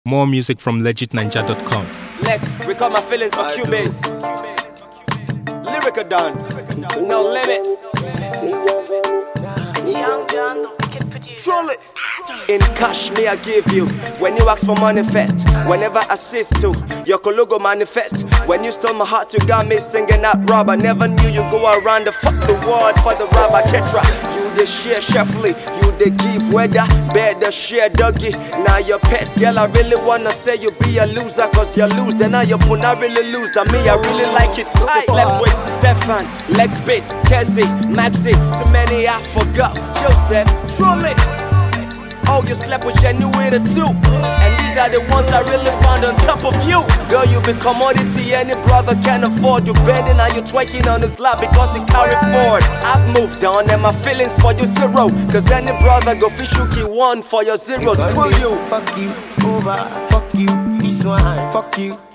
More music from legitninja.com. Lex, record my feelings for Cubase. Lyrica done, no limits. Young John, the wicked producer. Truly. In cash, me I give you. When you ask for manifest, whenever I assist to your logo manifest. When you stole my heart, you got me singing that rob. I never knew you go around the fuck the world for the rob. I can't try. You the share chefly, you the give weather, bear the share doggy. Now your pets, girl, I really wanna say you be a loser, cause you lose. Then now you put not really lose. To me, I really like it. Just left with Stefan, Lex Bates, Kessie, Maxi. So many I forgot. Joseph, truly. Oh, you slept with Genuita too. And these are the ones I really found on top of you. Girl, you be commodity any brother can afford. You bending and you twerking on his lap because he carry forward. I've moved on and my feelings for you zero. Cause any brother go fish you key one for your zero. Screw you. Fuck you, over, fuck you, this one, fuck you.